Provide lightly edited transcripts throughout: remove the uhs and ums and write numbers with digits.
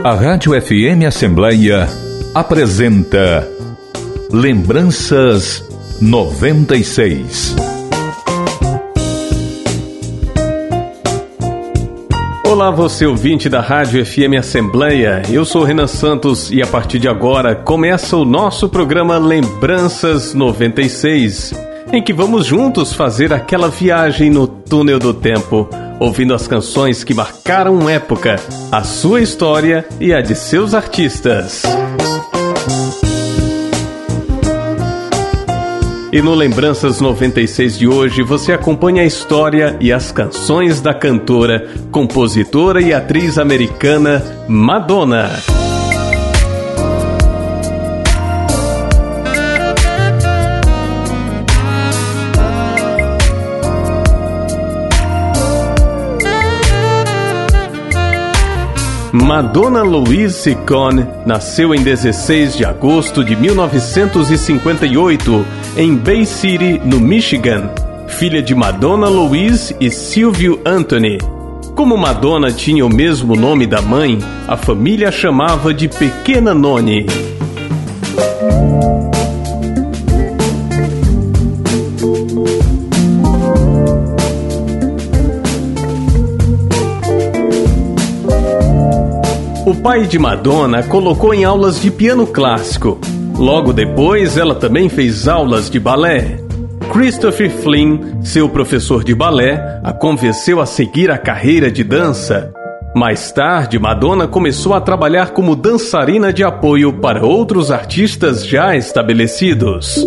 A Rádio FM Assembleia apresenta Lembranças 96. Olá, você ouvinte da Rádio FM Assembleia, eu sou Renan Santos e a partir de agora começa o nosso programa Lembranças 96, em que vamos juntos fazer aquela viagem no túnel do tempo, ouvindo as canções que marcaram época, a sua história e a de seus artistas. E no Lembranças 96 de hoje, você acompanha a história e as canções da cantora, compositora e atriz americana Madonna. Madonna Louise Ciccone nasceu em 16 de agosto de 1958 em Bay City, no Michigan, filha de Madonna Louise e Silvio Anthony. Como Madonna tinha o mesmo nome da mãe, a família a chamava de Pequena Noni. O pai de Madonna a colocou em aulas de piano clássico. Logo depois, ela também fez aulas de balé. Christopher Flynn, seu professor de balé, a convenceu a seguir a carreira de dança. Mais tarde, Madonna começou a trabalhar como dançarina de apoio para outros artistas já estabelecidos.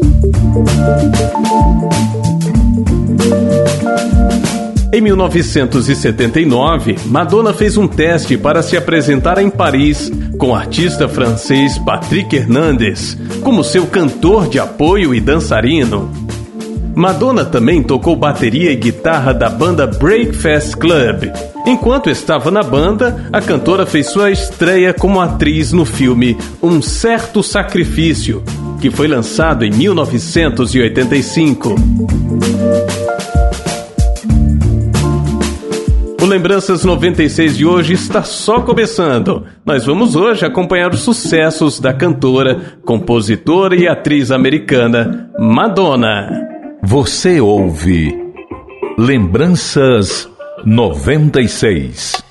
Em 1979, Madonna fez um teste para se apresentar em Paris com o artista francês Patrick Hernandez como seu cantor de apoio e dançarino. Madonna também tocou bateria e guitarra da banda Breakfast Club. Enquanto estava na banda, a cantora fez sua estreia como atriz no filme Um Certo Sacrifício, que foi lançado em 1985. O Lembranças 96 de hoje está só começando. Nós vamos hoje acompanhar os sucessos da cantora, compositora e atriz americana Madonna. Você ouve Lembranças 96.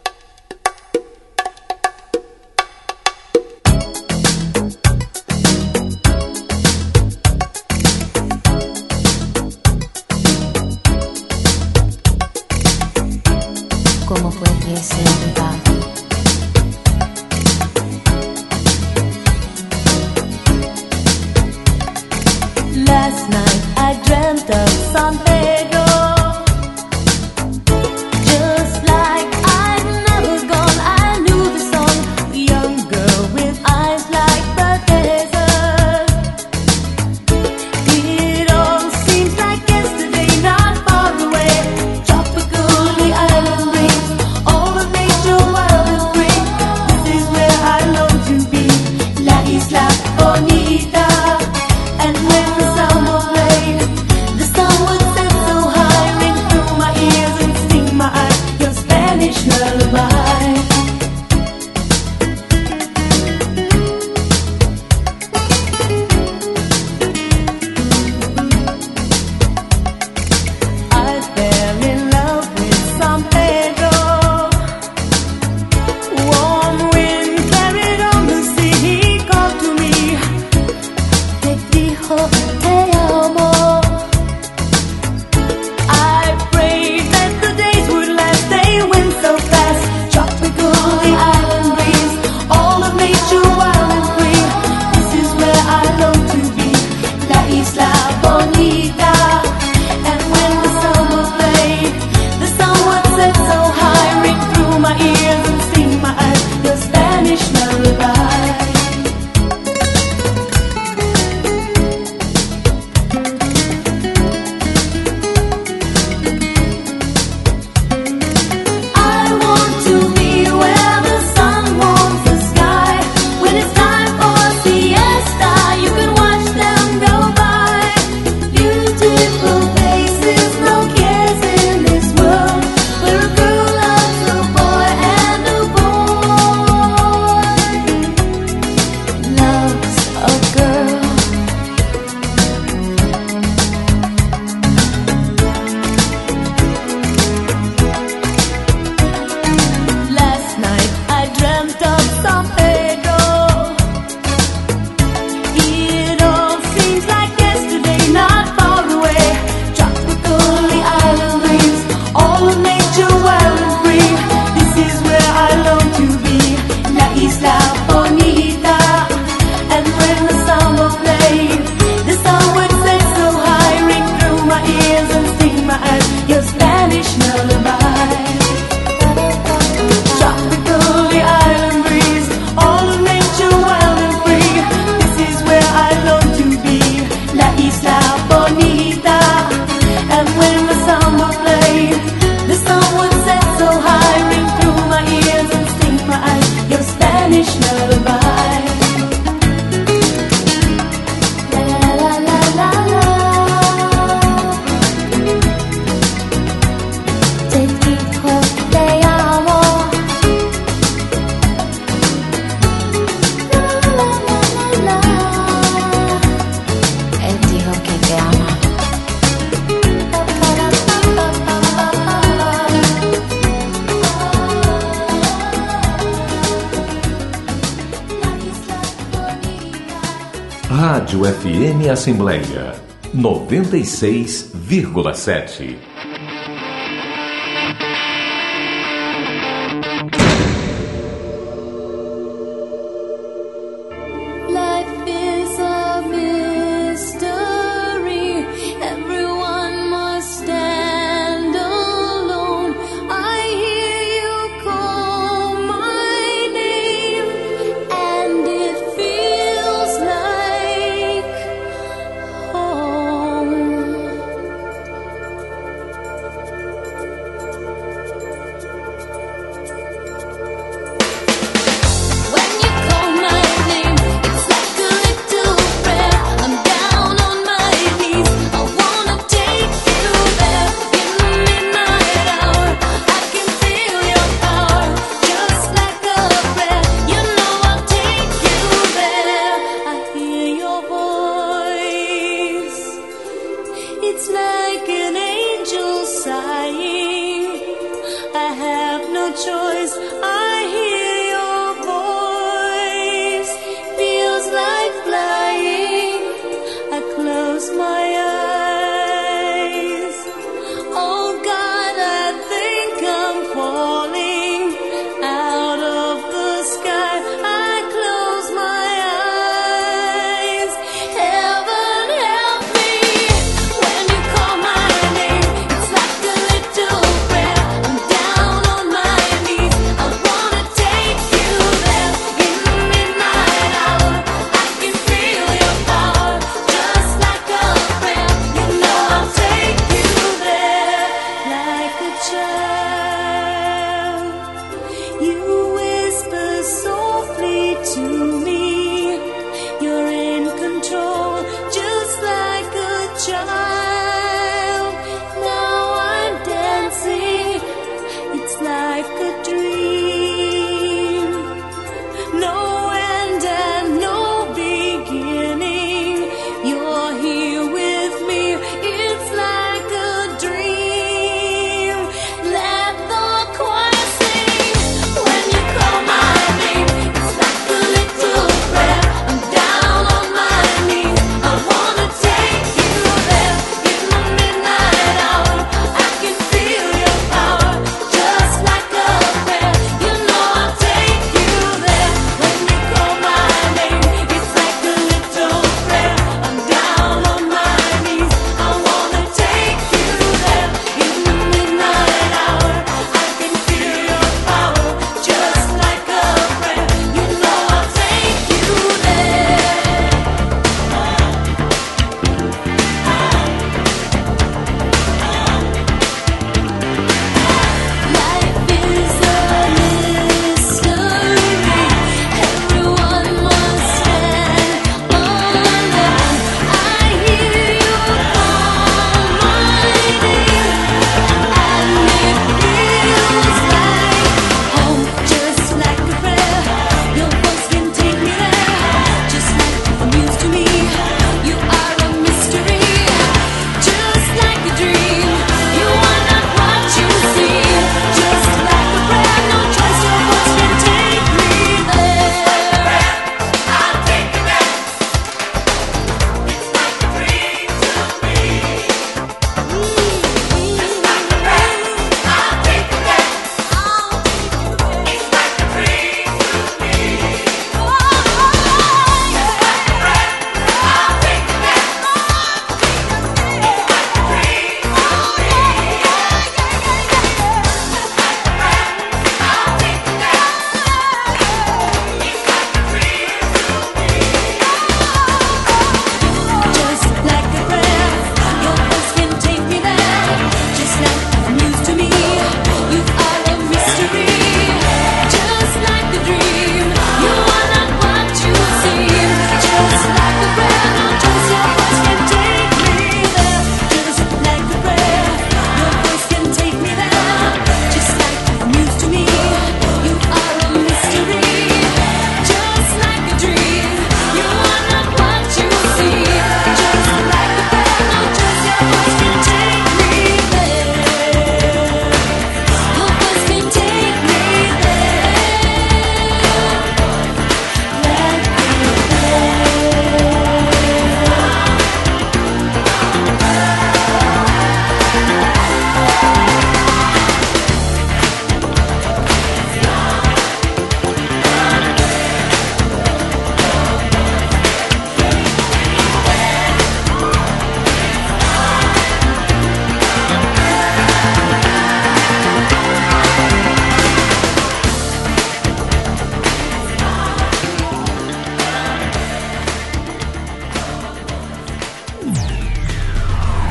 ¿Cómo fue que se va? Last night I dreamt of San Pedro, just like I'd never gone. I knew the song, a young girl with eyes like the desert. It all seems like yesterday, not far away. Tropical, the island breeze, all of nature wild and free. This is where I long to be, La Isla Bonita. And when the summer played, the sun would set so high, ring through my ears and sting my eyes, your Spanish lullaby. I fell in love with San Pedro. Warm wind carried on the sea, he called to me. Te dijo te amo. I prayed that the days would last, they went so fast. Tropical, the island breeze, all of nature wild and free. This is where I long to be, La Isla Bonita. And when the summer played, the sun would set so high, ring through my ears and sting my eyes, your Spanish lullaby. I want to be where the sun warms the sky. When it's time for siesta, you can watch them go by. Beautiful Rádio FM Assembleia 96,7. Life is a mystery. Everyone must stand alone. I hear you call my name, and it feels like home.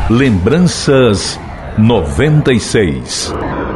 Lembranças 96.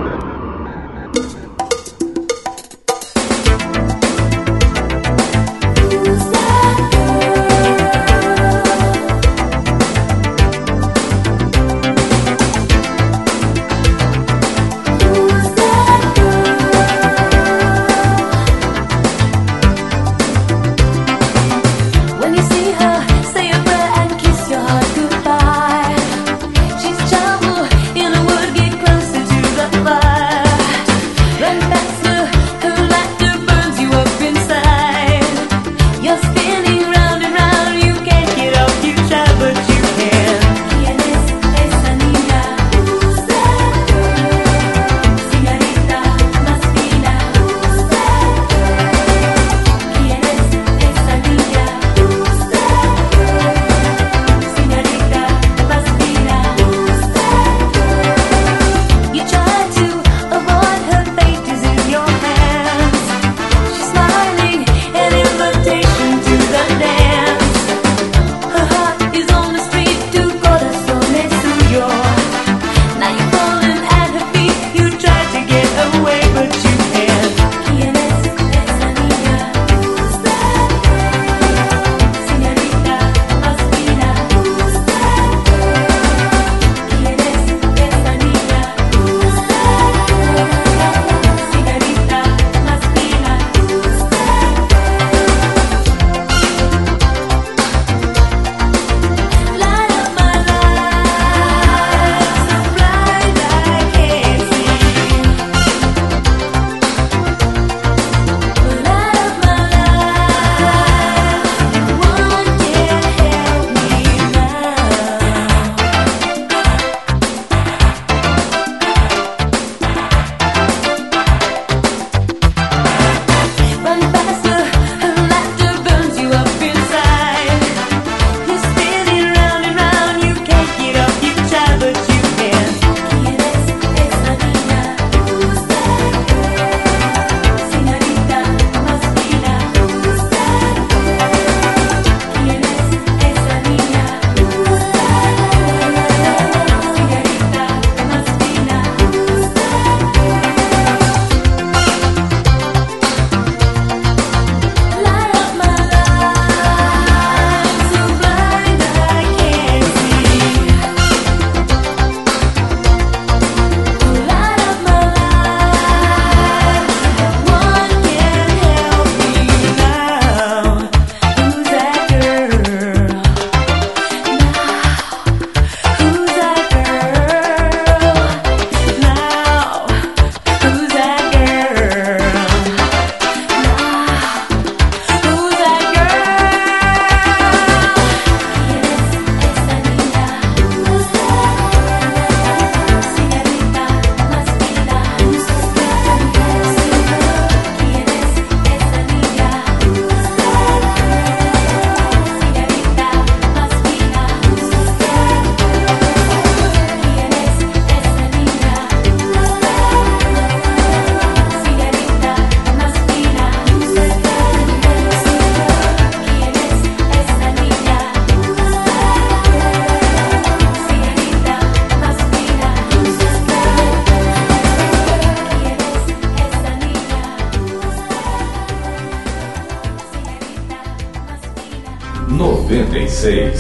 Noventa e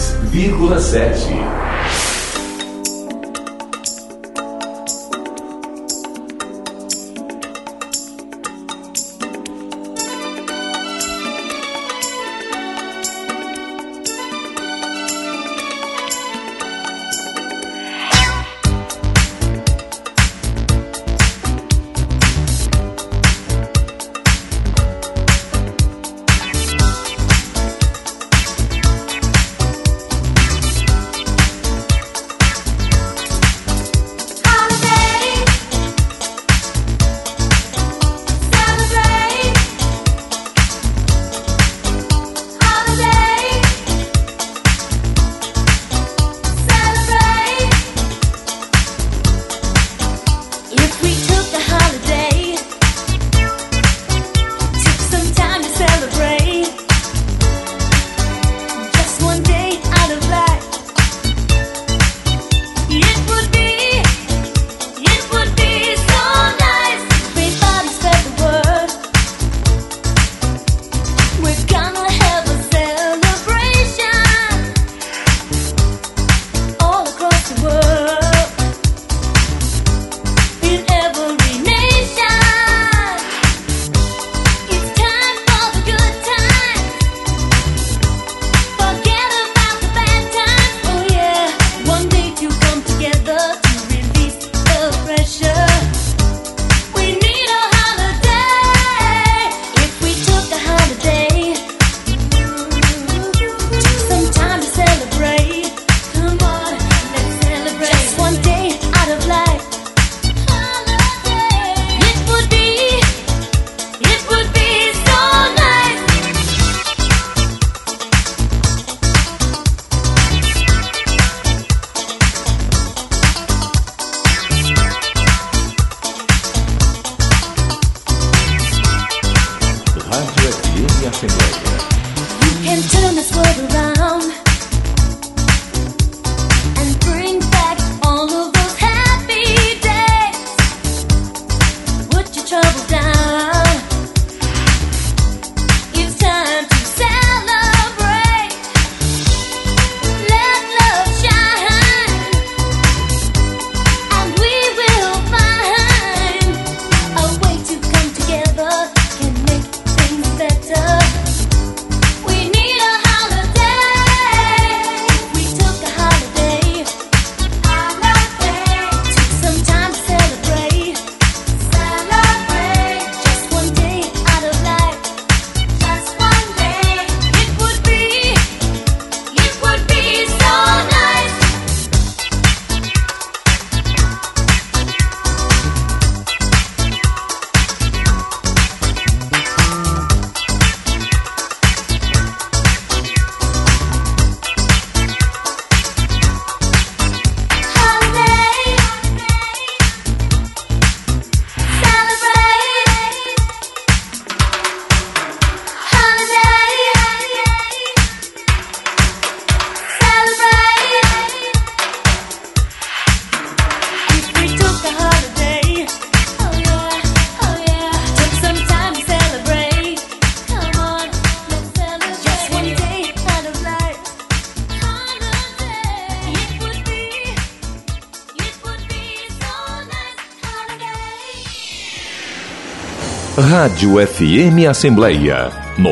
96,7. Rádio FM Assembleia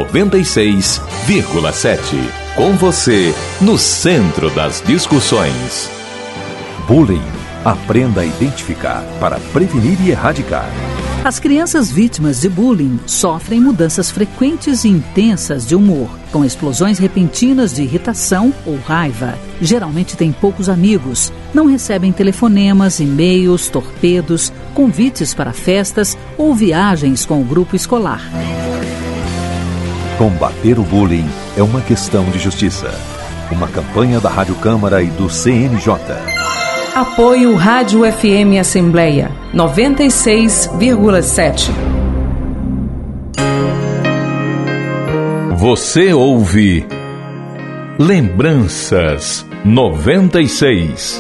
96,7. Com você, no centro das discussões. Bullying. Aprenda a identificar para prevenir e erradicar. As crianças vítimas de bullying sofrem mudanças frequentes e intensas de humor, com explosões repentinas de irritação ou raiva. Geralmente têm poucos amigos, não recebem telefonemas, e-mails, torpedos, convites para festas ou viagens com o grupo escolar. Combater o bullying é uma questão de justiça. Uma campanha da Rádio Câmara e do CNJ. Apoio Rádio FM Assembleia 96,7. Você ouve Lembranças 96.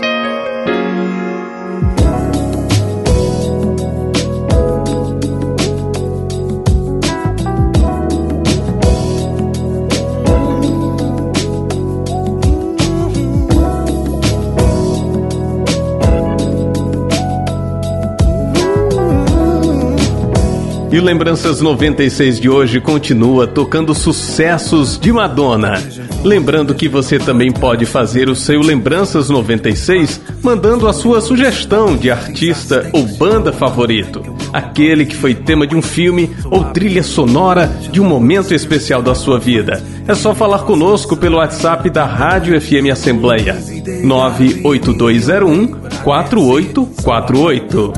E o Lembranças 96 de hoje continua tocando sucessos de Madonna. Lembrando que você também pode fazer o seu Lembranças 96 mandando a sua sugestão de artista ou banda favorito. Aquele que foi tema de um filme ou trilha sonora de um momento especial da sua vida. É só falar conosco pelo WhatsApp da Rádio FM Assembleia 98201 4848.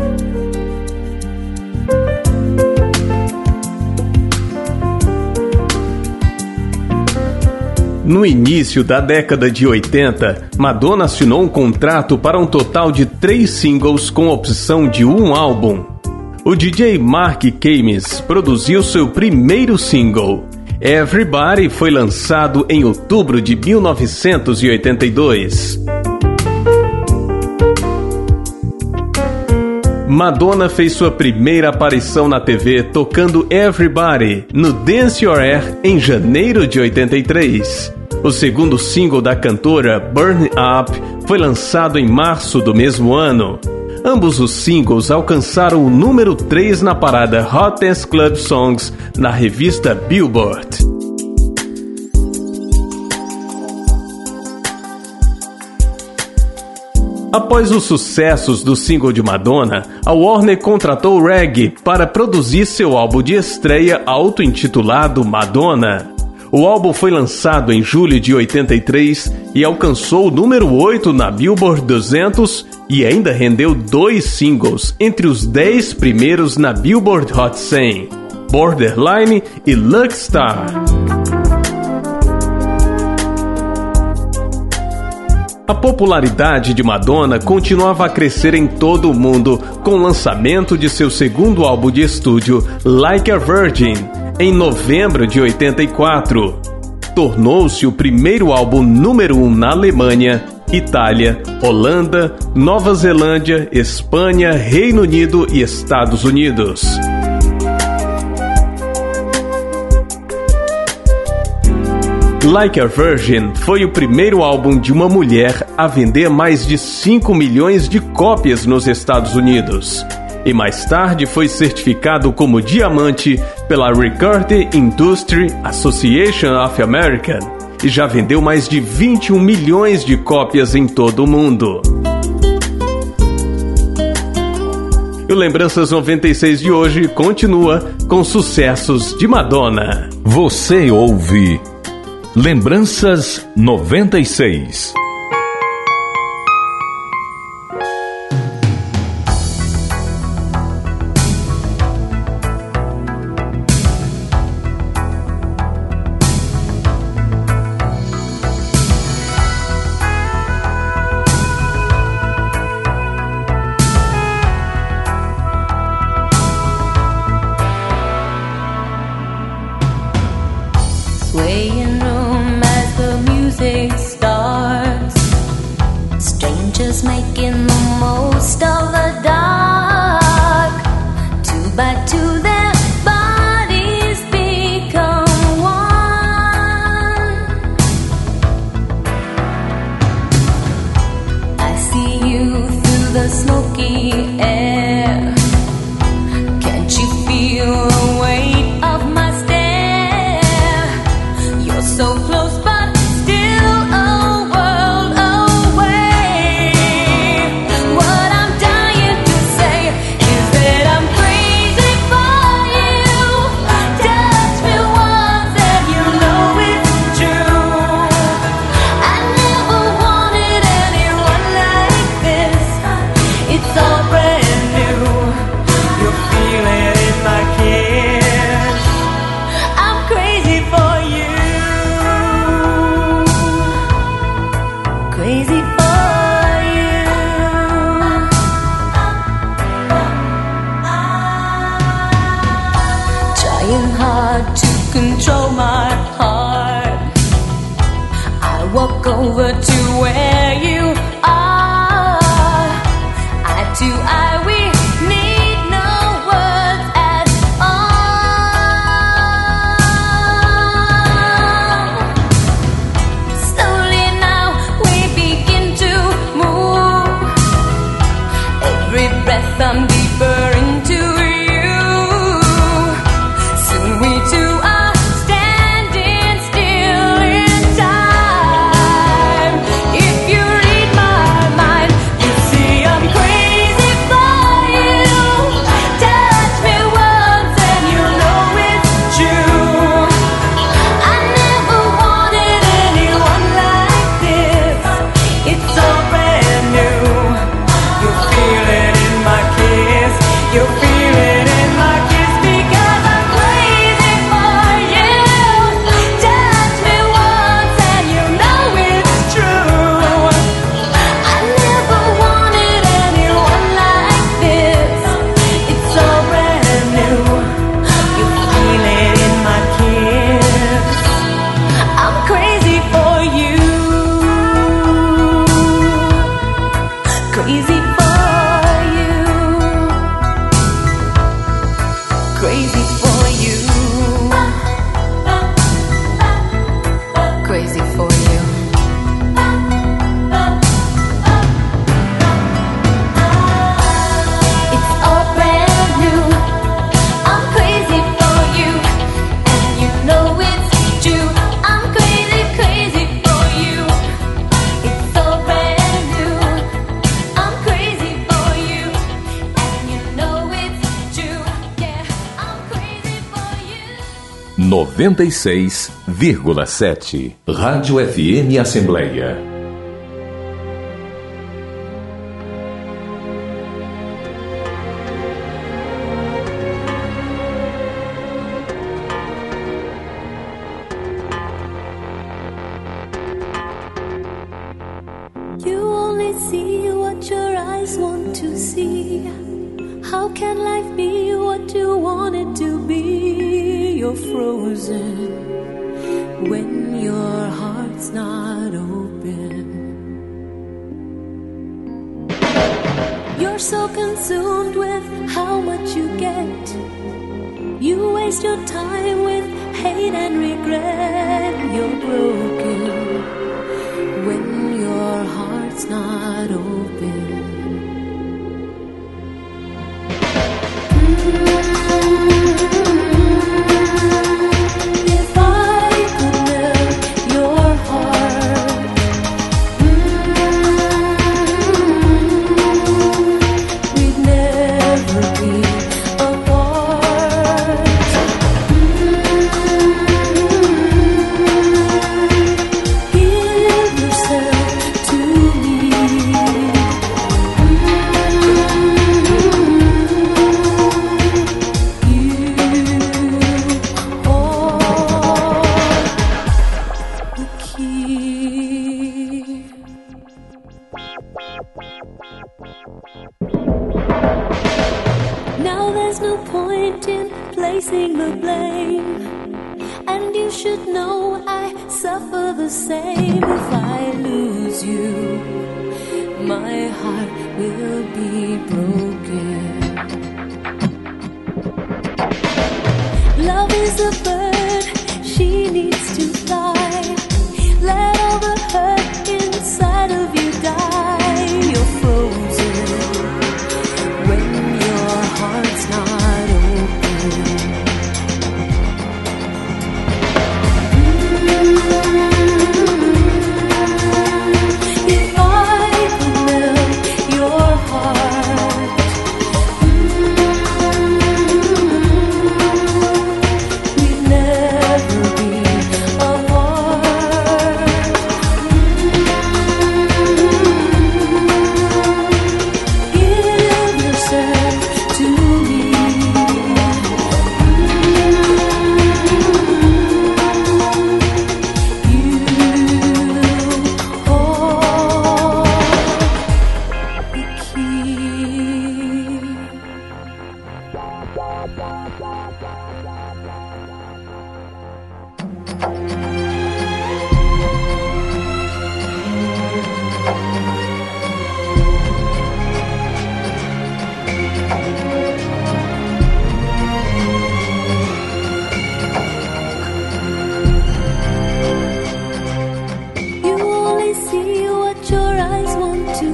No início da década de 80, Madonna assinou um contrato para um total de 3 singles com opção de um álbum. O DJ Mark Camis produziu seu primeiro single. Everybody foi lançado em outubro de 1982. Madonna fez sua primeira aparição na TV tocando Everybody no Dance Your Hair em janeiro de 83. O segundo single da cantora, Burn Up, foi lançado em março do mesmo ano. Ambos os singles alcançaram o número 3 na parada Hot Dance Club Songs na revista Billboard. Após os sucessos do single de Madonna, a Warner contratou Reg para produzir seu álbum de estreia auto-intitulado Madonna. O álbum foi lançado em julho de 83 e alcançou o número 8 na Billboard 200 e ainda rendeu 2 singles entre os 10 primeiros na Billboard Hot 100, Borderline e Lucky Star. A popularidade de Madonna continuava a crescer em todo o mundo com o lançamento de seu segundo álbum de estúdio, Like a Virgin, em novembro de 84. Tornou-se o primeiro álbum número 1 na Alemanha, Itália, Holanda, Nova Zelândia, Espanha, Reino Unido e Estados Unidos. Like a Virgin foi o primeiro álbum de uma mulher a vender mais de 5 milhões de cópias nos Estados Unidos. E mais tarde foi certificado como diamante pela Recording Industry Association of America e já vendeu mais de 21 milhões de cópias em todo o mundo. E o Lembranças 96 de hoje continua com sucessos de Madonna. Você ouve Lembranças 96. Swaying room as the music starts. crazy for you. Trying hard to control my heart, I walk over to where you are. Eye to eye, we need no words at all. Slowly now we begin to move. Every breath I'm deeper into you. Soon we two are standing still in time. If you read my mind, you see I'm crazy for you. Touch me once and you know it's true. I never wanted anyone like this. It's so brand new. You feel it in my kiss. You feel it in my kiss because I'm crazy for you. Touch me once and you know it's true. I never wanted anyone like this. It's so brand new. You feel it in my kiss. I'm crazy for you. Crazy for you. Crazy for you. Crazy for you. It's all brand new. I'm crazy for you, and you know it's true. I'm crazy, crazy for you. It's all brand new. I'm crazy for you, and you know it's true. Yeah, I'm crazy for you. 96,7 Rádio FM Assembleia. You only see what your eyes want to see. How can life be what you want it to be? You're frozen when your heart's not open. You're so consumed with how much you get. You waste your time with hate and regret. You're broken when your heart's not open. If I could melt your heart, we'd never be apart. Give yourself to me. Now there's no point in placing the blame, and you should know I suffer the same. If I lose you, my heart will be broken. Love is a bird, she needs to fly. Let all the hurt inside of you die. You're frozen when your heart's not open. If I could melt your heart,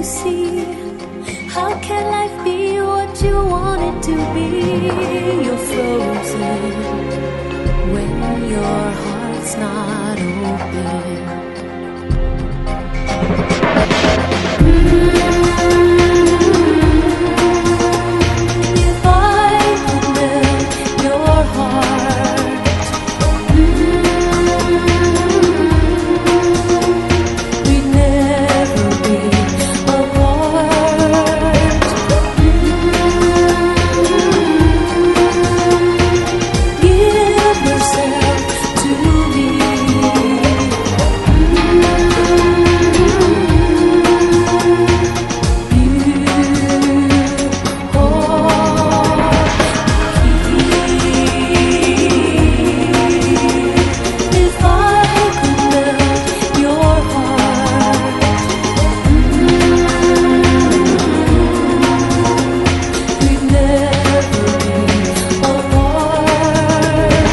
see. How can life be what you want it to be? You're frozen when your heart's not open. If I could melt your heart, we'd never be apart. Give yourself to me. If I could melt your heart, we'd never be apart.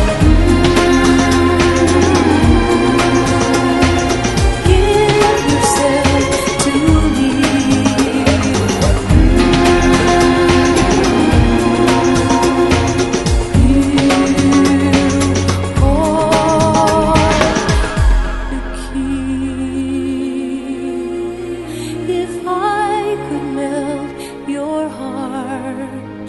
Give yourself to me. If I could melt your heart.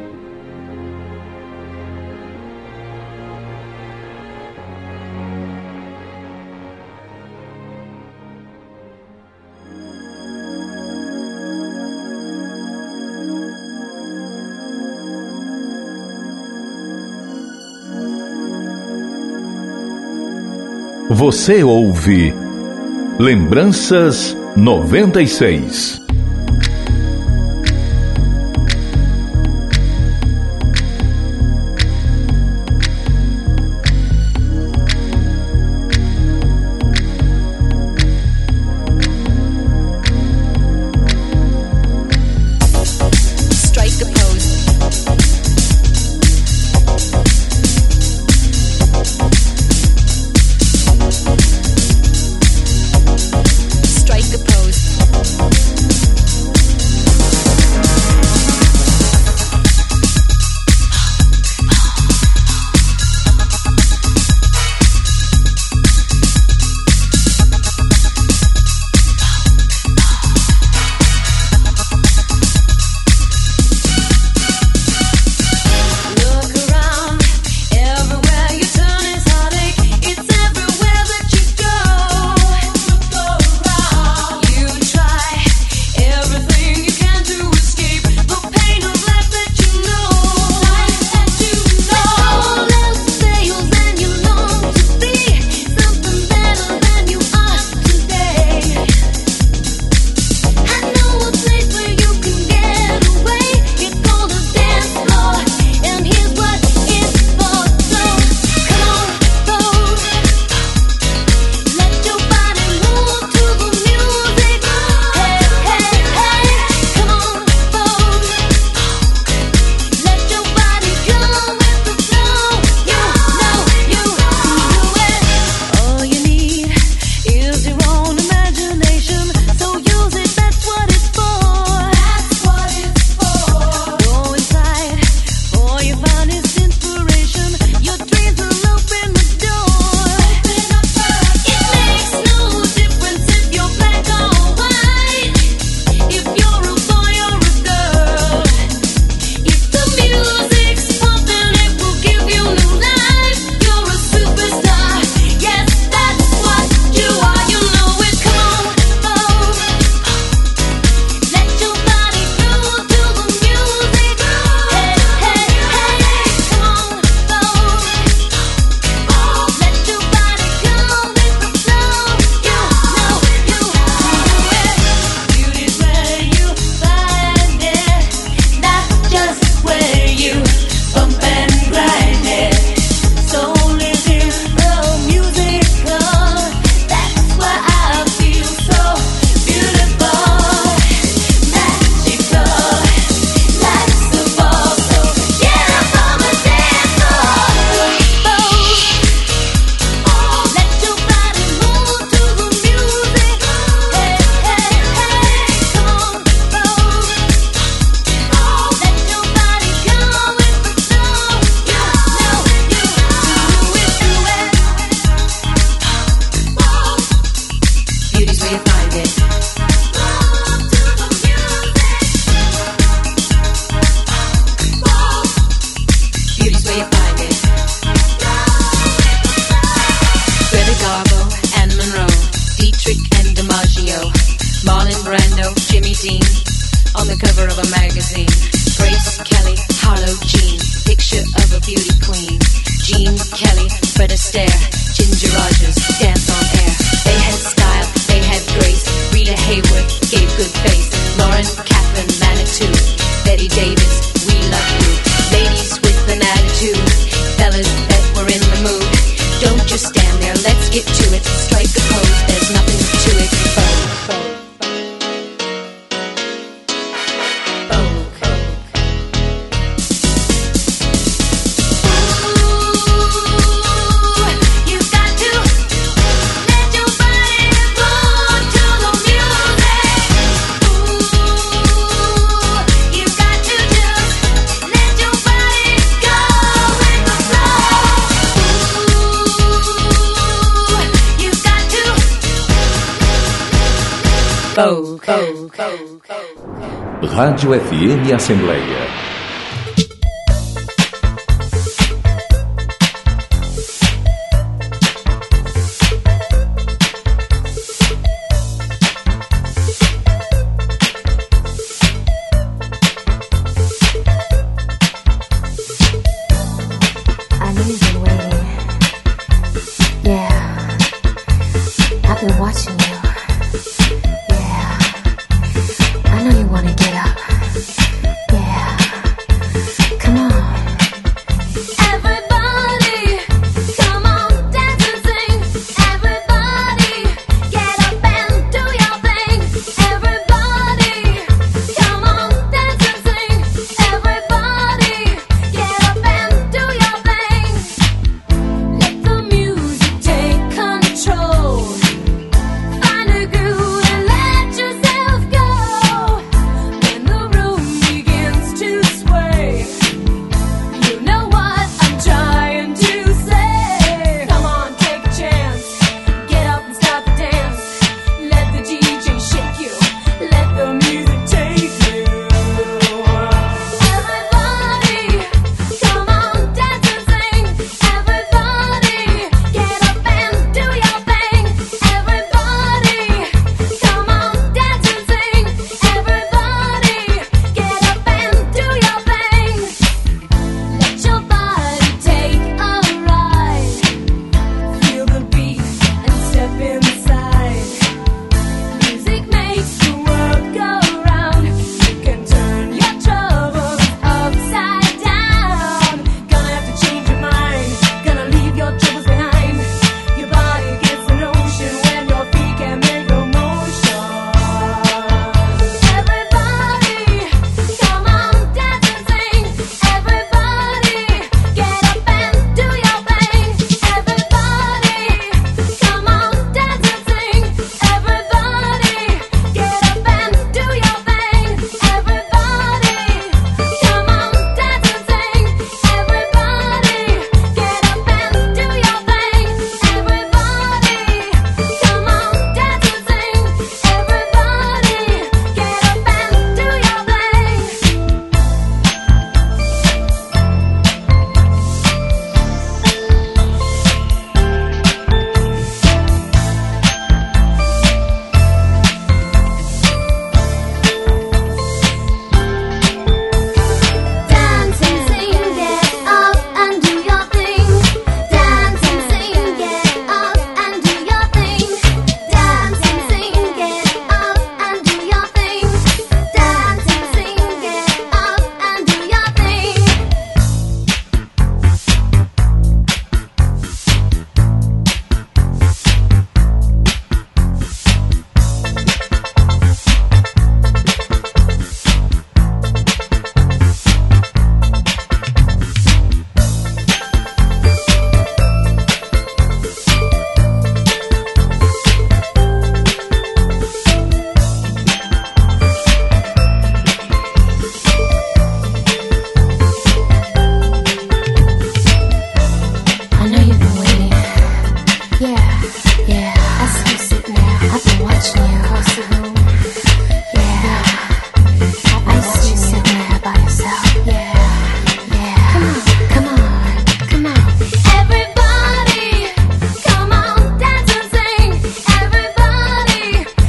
Você ouve Lembranças 96. Strike a pose. Strike a pose. DiMaggio, Marlon Brando, Jimmy Dean, on the cover of a magazine. Grace Kelly, Harlow Jean, picture of a beauty queen. Jean Kelly, Fred Astaire, Ginger Rogers, dance on air. They had style, they had grace. Rita Hayworth gave good face. Lauren Catherine Manitou, Betty Davis, we love you. Ladies with an attitude, fellas that were in the mood. Don't just stand there, let's get to it. Strike a pose, there's nothing to it. Rádio FM Assembleia. I know you've been waiting. Yeah, I've been watching you. I know you wanna get up. Yeah, come on. Everybody, come on, dance and sing. Everybody, get up and do your thing. Everybody, come on, dance and sing. Everybody, get up and do your thing. Let the music take control. Find a groove and let yourself go. When the room begins to sway, you know what I'm trying to say. Come on, take a chance. Get up and start the dance. Let the DJ shake you. Let the music take you. Everybody, come on, dance and sing. Everybody, get up and do your thing. Everybody, come on, dance and sing. Everybody, get up and do your thing. Let your body take a ride. Feel the beat and step inside. Music makes the world go round. You can turn your troubles upside down. Gonna have to change your mind. Gonna leave your troubles behind. Your body gets an ocean when your feet can make the motion. Everybody, come on, dance and sing. Everybody, get up and do your thing. Everybody, come on, dance and sing. Everybody, get up and do your thing. Everybody, come on, dance and sing. Everybody, get up and do your thing. Everybody, come on, dance and sing. Everybody, get up and do your thing. Dance and sing, get up and do your thing. Dance and sing, get up and do your thing. Dance and sing, get up and do your thing. Dance and sing, get up and do your thing. I know you've been waiting. Yeah. I see you sitting there. I've been watching you across the room. Yeah. I see you sitting there by yourself. Yeah. Come on. Everybody, come on, dance and sing. Everybody,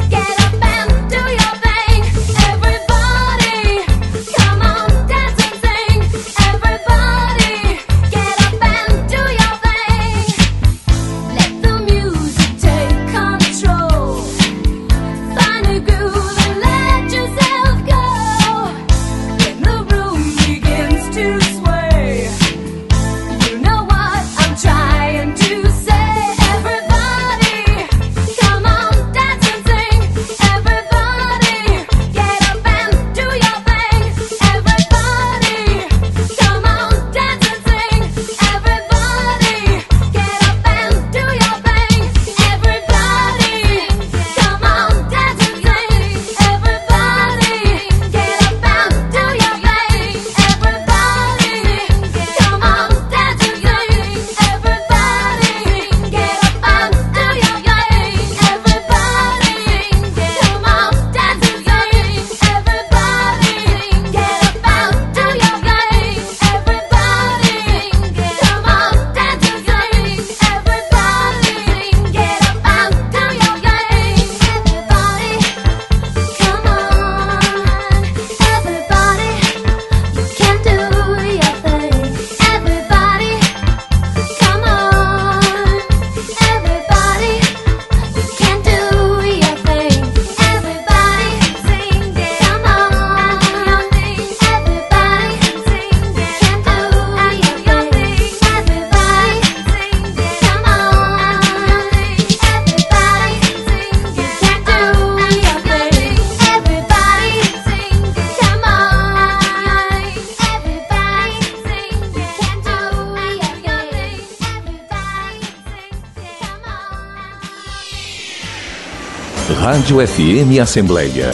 Rádio FM Assembleia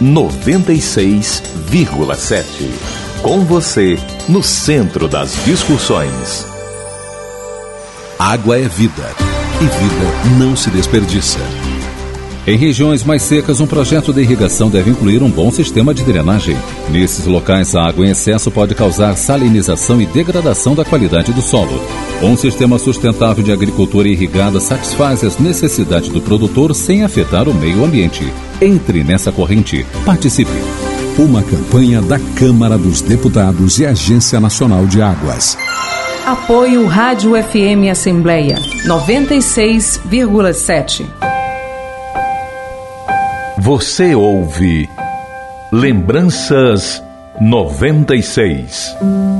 96,7. Com você, no centro das discussões. Água é vida, e vida não se desperdiça. Em regiões mais secas, um projeto de irrigação deve incluir um bom sistema de drenagem. Nesses locais, a água em excesso pode causar salinização e degradação da qualidade do solo. Um sistema sustentável de agricultura irrigada satisfaz as necessidades do produtor sem afetar o meio ambiente. Entre nessa corrente. Participe. Uma campanha da Câmara dos Deputados e Agência Nacional de Águas. Apoio Rádio FM Assembleia 96,7. Você ouve Lembranças 96.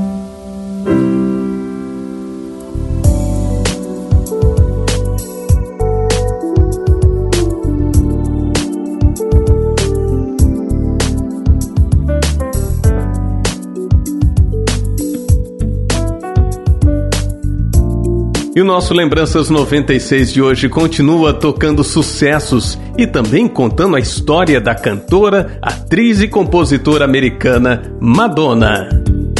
E o nosso Lembranças 96 de hoje continua tocando sucessos e também contando a história da cantora, atriz e compositora americana Madonna.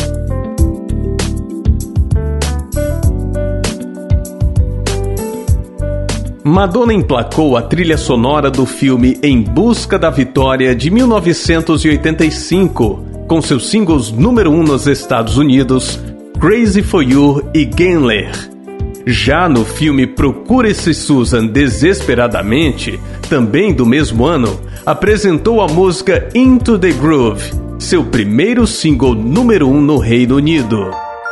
Madonna emplacou a trilha sonora do filme Em Busca da Vitória de 1985, com seus singles número 1 nos Estados Unidos, Crazy for You e Gambler. Já no filme Procure-se Susan Desesperadamente, também do mesmo ano, apresentou a música Into the Groove, seu primeiro single número 1 no Reino Unido.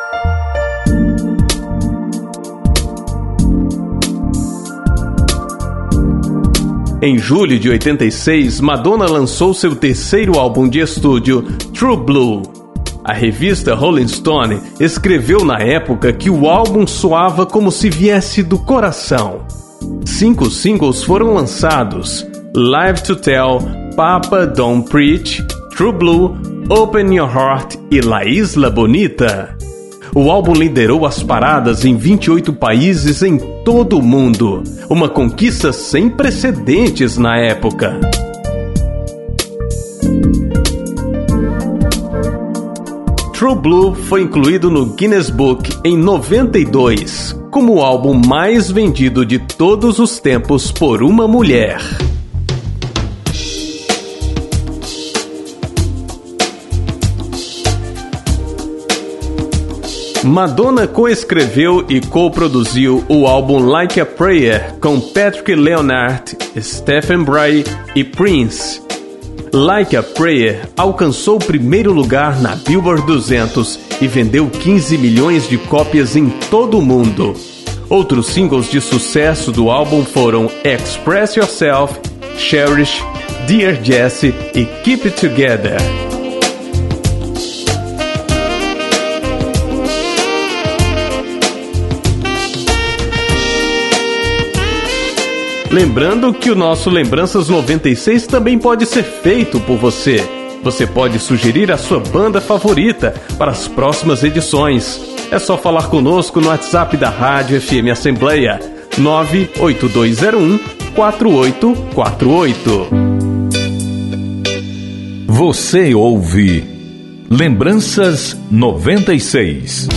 Em julho de 86, Madonna lançou seu terceiro álbum de estúdio, True Blue. A revista Rolling Stone escreveu na época que o álbum soava como se viesse do coração. 5 singles foram lançados: Live to Tell, Papa Don't Preach, True Blue, Open Your Heart e La Isla Bonita. O álbum liderou as paradas em 28 países em todo o mundo, uma conquista sem precedentes na época. True Blue foi incluído no Guinness Book em 92 como o álbum mais vendido de todos os tempos por uma mulher. Madonna coescreveu e co-produziu o álbum Like a Prayer com Patrick Leonard, Stephen Bray e Prince. Like a Prayer alcançou o primeiro lugar na Billboard 200 e vendeu 15 milhões de cópias em todo o mundo. Outros singles de sucesso do álbum foram Express Yourself, Cherish, Dear Jessie e Keep It Together. Lembrando que o nosso Lembranças 96 também pode ser feito por você. Você pode sugerir a sua banda favorita para as próximas edições. É só falar conosco no WhatsApp da Rádio FM Assembleia 98201-4848. Você ouve Lembranças 96.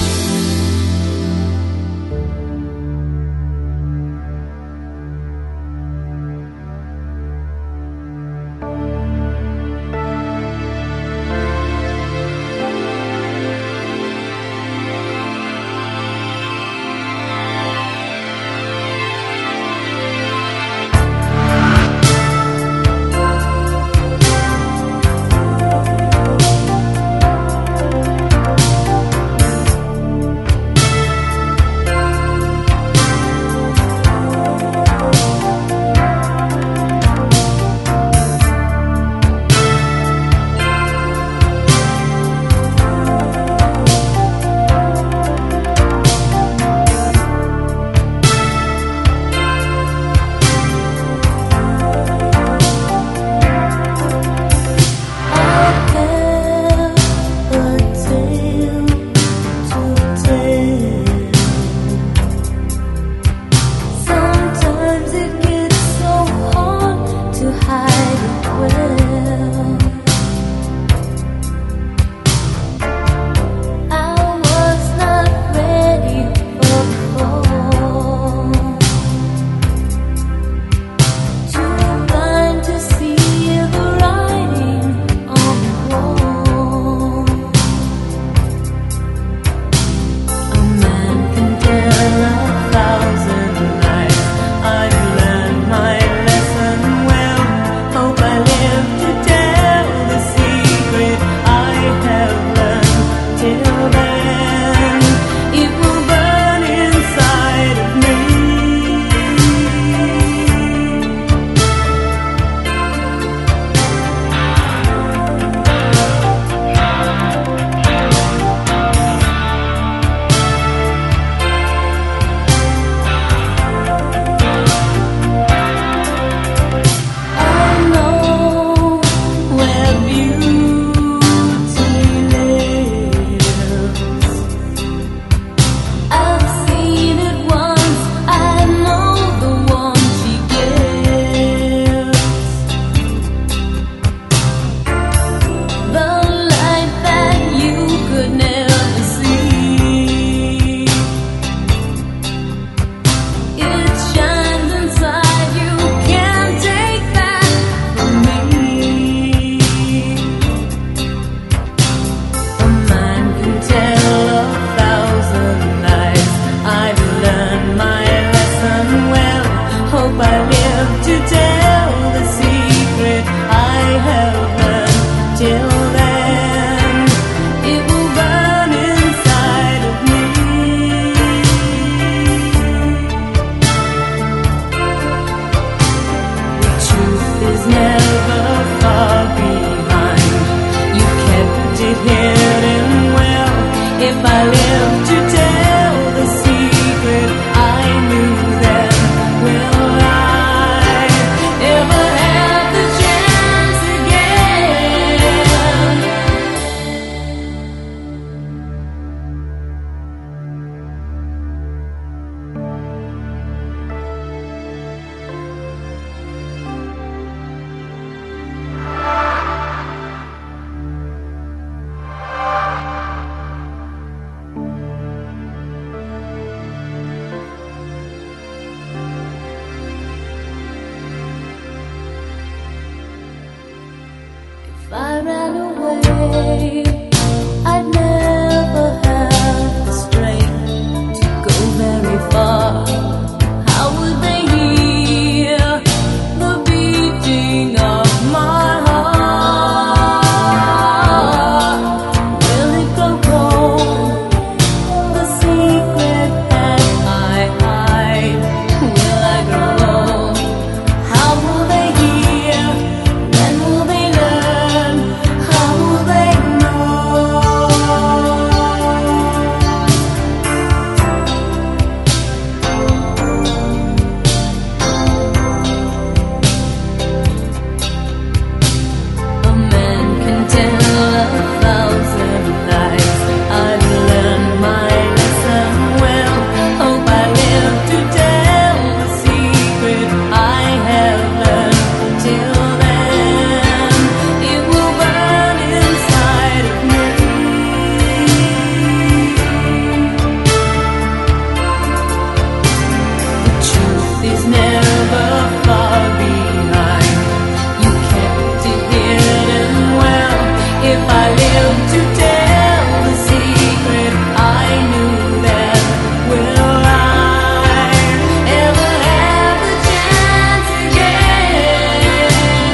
If I ran away, I'd never have the strength to go very far. How would they hear the beating of my heart? Will it go cold, the secret that I hide? Will I grow old? How will they hear? When will they learn? How will they know? A man can tell 1,000 lies. I've learned my lesson well. Hope I live to tell the secret I have learned. Till then, it will burn inside of me. The truth is never far behind. You kept it hidden well. If I live to tell the secret I knew then, will I ever have the chance again?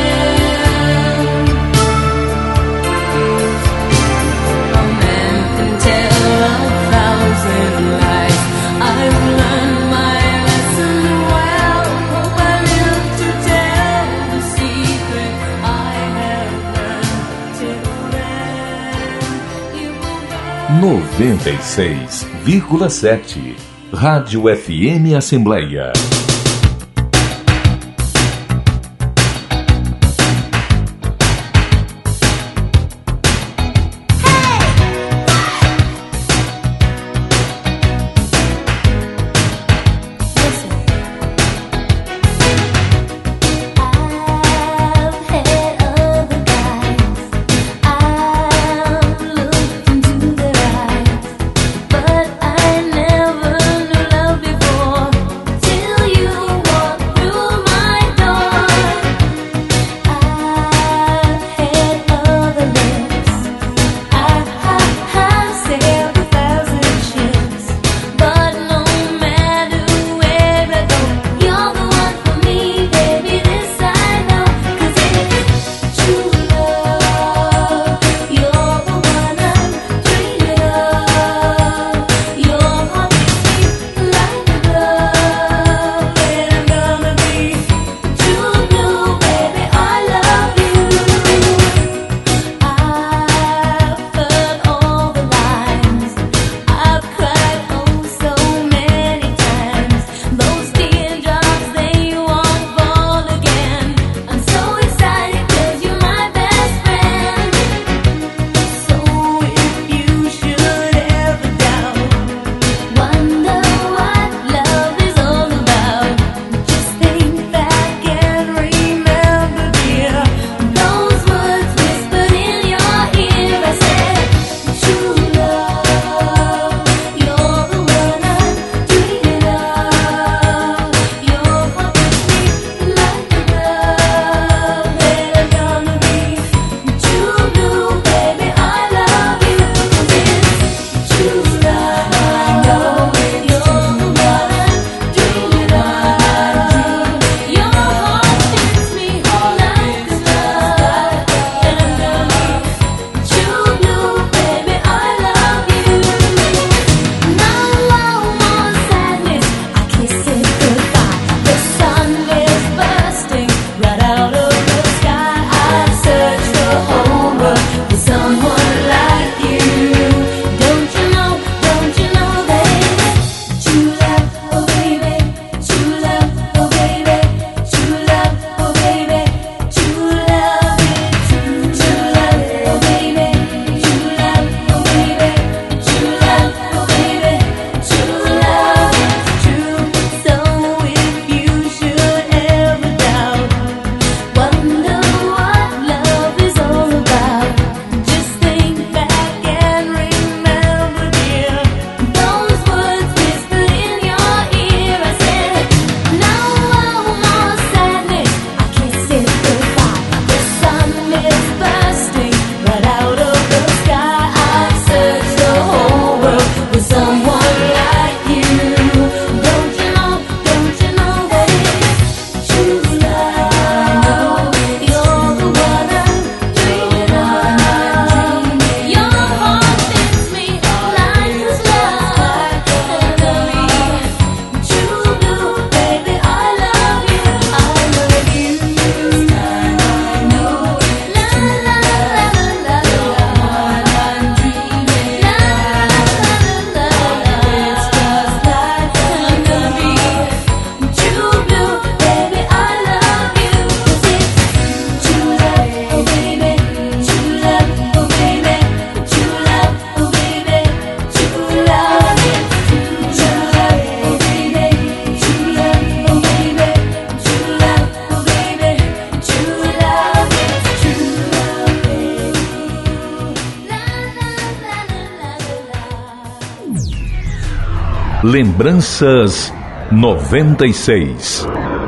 A man can tell 1,000 lies. I've learned my lesson well. Hope I live to tell the secret I have learned. Till then, it will burn. 96,7 Rádio FM Assembleia. I've had other guys. I've looked into their eyes, but I never knew love before till you Lembranças 96.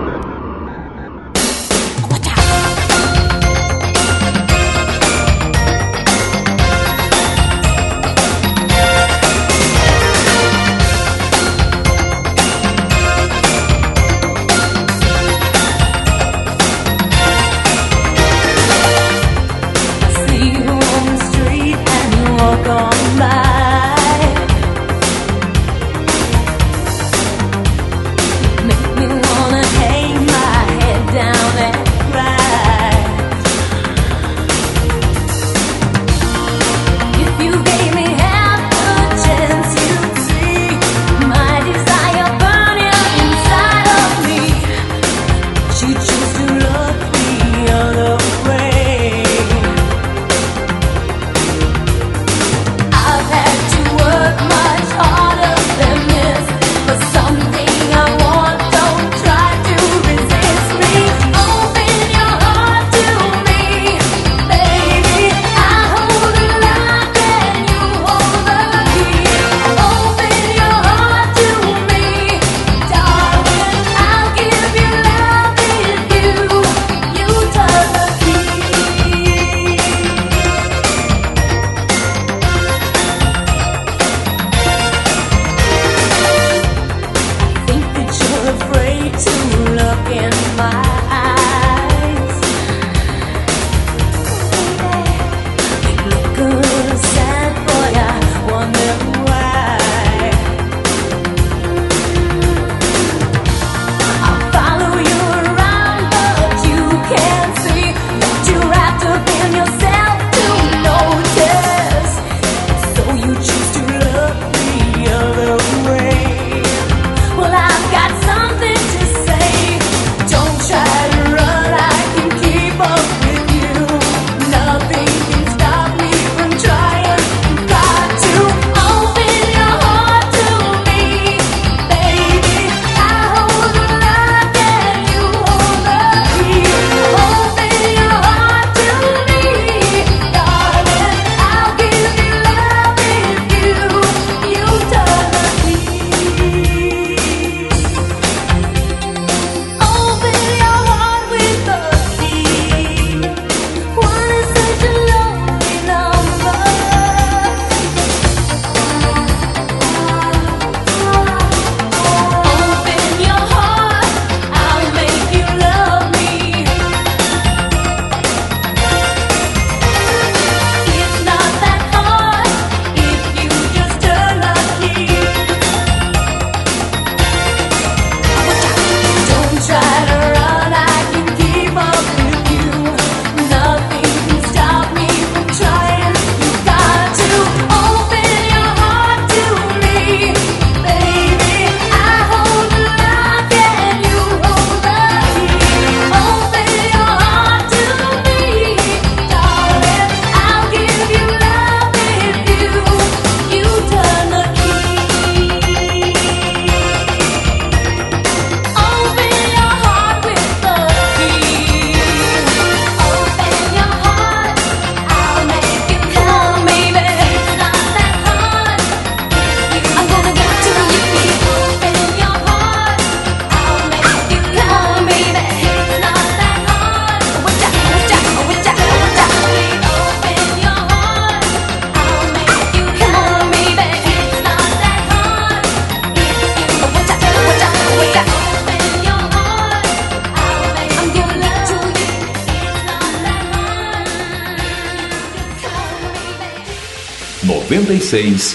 Noventa e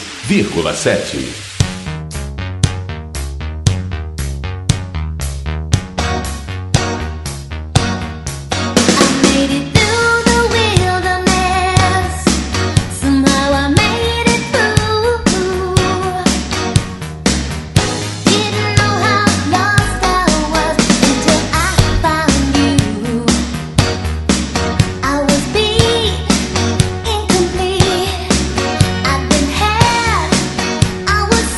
96,7. I was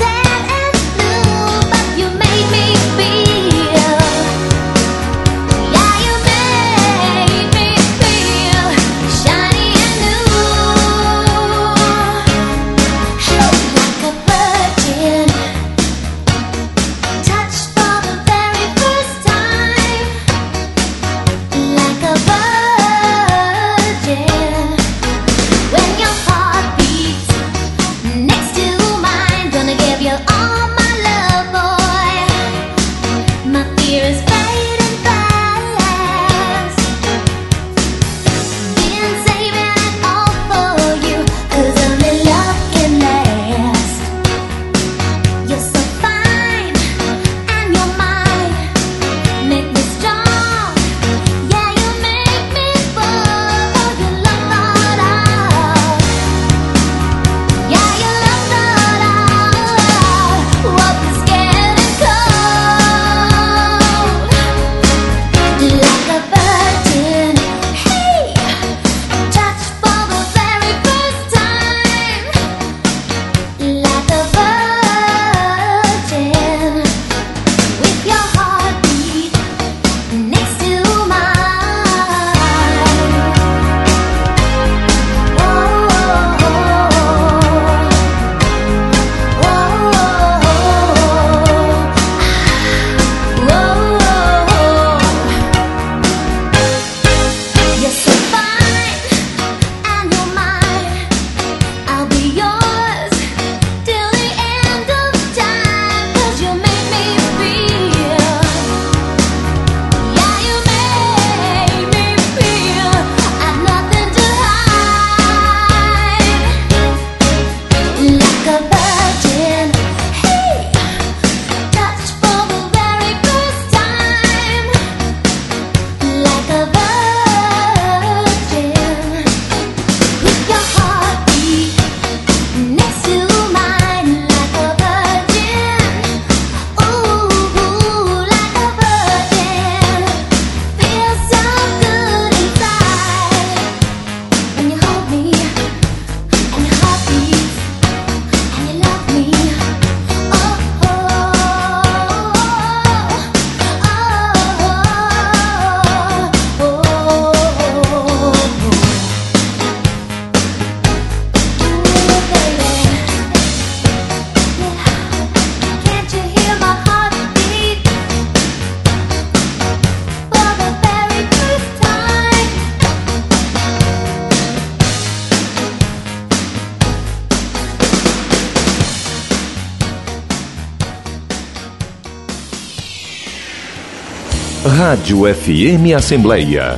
Rádio FM Assembleia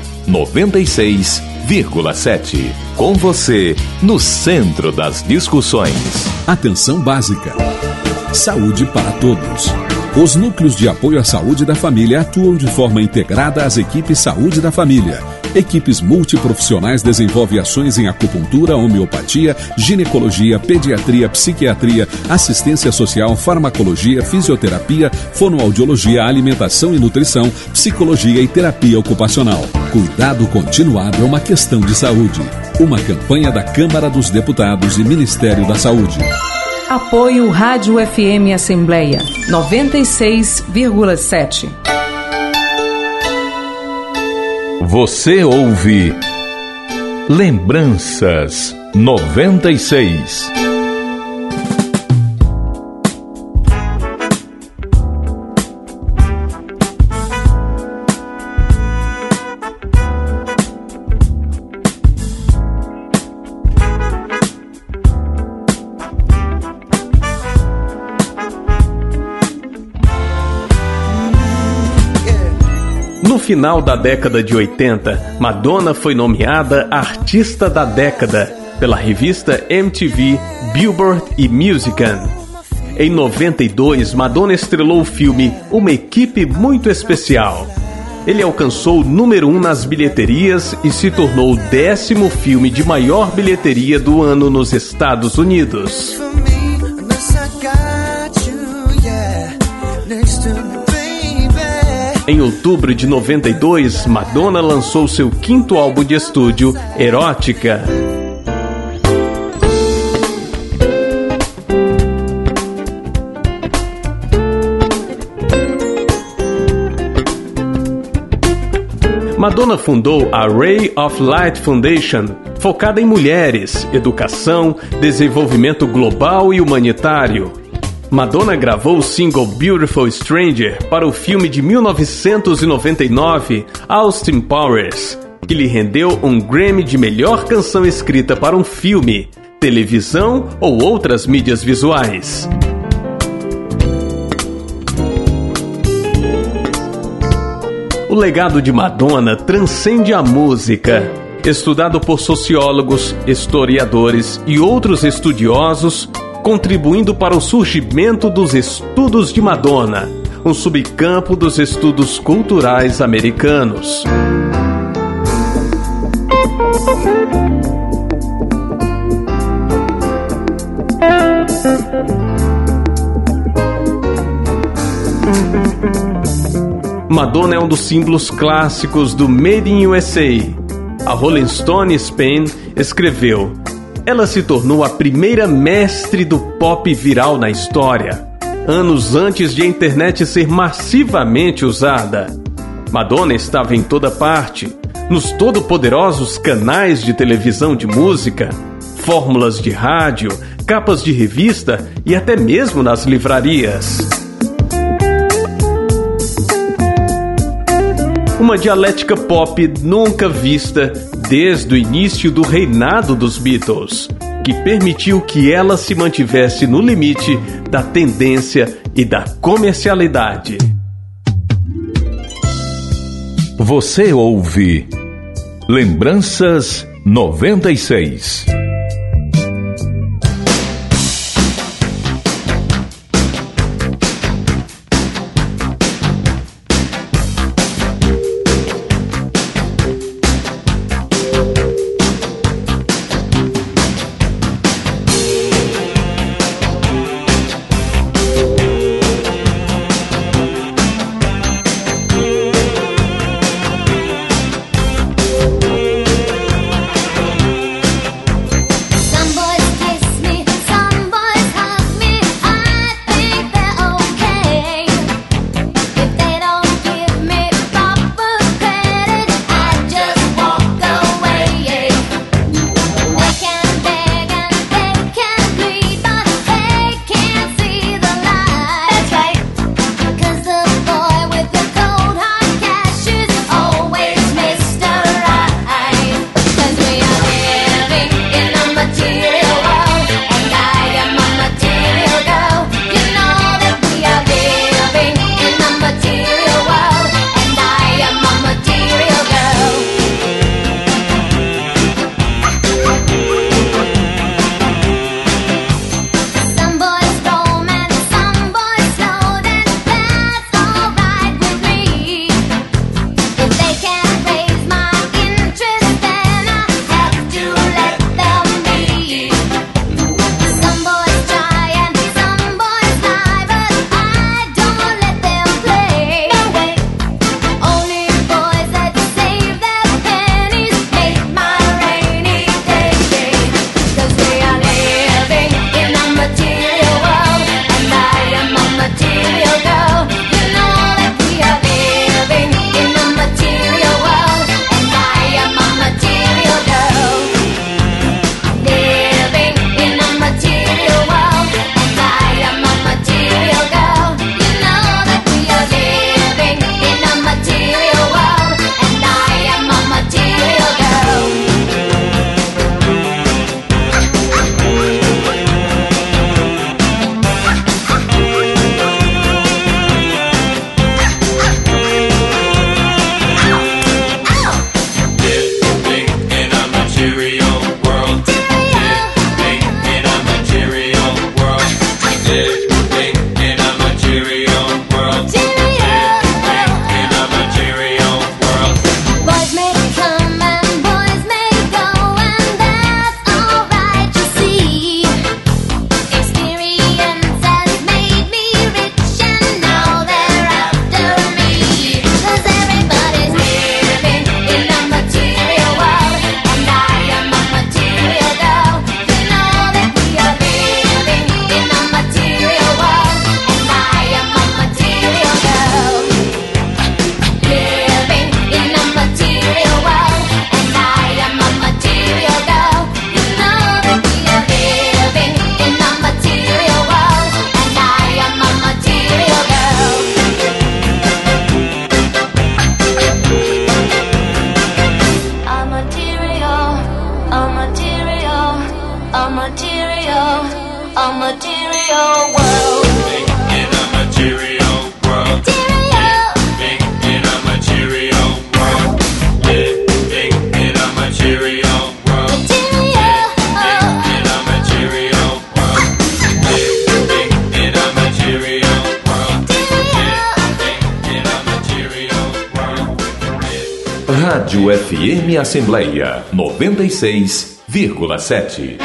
96,7. Com você, no centro das discussões. Atenção básica. Saúde para todos. Os núcleos de apoio à saúde da família atuam de forma integrada às equipes Saúde da Família. Equipes multiprofissionais desenvolvem ações em acupuntura, homeopatia, ginecologia, pediatria, psiquiatria, assistência social, farmacologia, fisioterapia, fonoaudiologia, alimentação e nutrição, psicologia e terapia ocupacional. Cuidado continuado é uma questão de saúde. Uma campanha da Câmara dos Deputados e Ministério da Saúde. Apoio Rádio FM Assembleia 96,7. Você ouve Lembranças 96. No final da década de 80, Madonna foi nomeada Artista da Década pela revista MTV, Billboard e Musican. Em 92, Madonna estrelou o filme Uma Equipe Muito Especial. Ele alcançou o número 1 nas bilheterias e se tornou o 10º filme de maior bilheteria do ano nos Estados Unidos. Em outubro de 92, Madonna lançou seu 5º álbum de estúdio, Erótica. Madonna fundou a Ray of Light Foundation, focada em mulheres, educação, desenvolvimento global e humanitário. Madonna gravou o single Beautiful Stranger para o filme de 1999, Austin Powers, que lhe rendeu um Grammy de melhor canção escrita para um filme, televisão ou outras mídias visuais. O legado de Madonna transcende a música. Estudado por sociólogos, historiadores e outros estudiosos, contribuindo para o surgimento dos estudos de Madonna, um subcampo dos estudos culturais americanos. Madonna é um dos símbolos clássicos do Made in USA. A Rolling Stone Spain escreveu: ela se tornou a primeira mestre do pop viral na história, anos antes de a internet ser massivamente usada. Madonna estava em toda parte, nos todo-poderosos canais de televisão de música, fórmulas de rádio, capas de revista e até mesmo nas livrarias. Uma dialética pop nunca vista desde o início do reinado dos Beatles, que permitiu que ela se mantivesse no limite da tendência e da comercialidade. Você ouve Lembranças 96. a material world. In a material world. Living in a material world. Living in a material world. Living in a material world. Living in a material world. Living in a material world. Rádio FM Assembleia 96,7.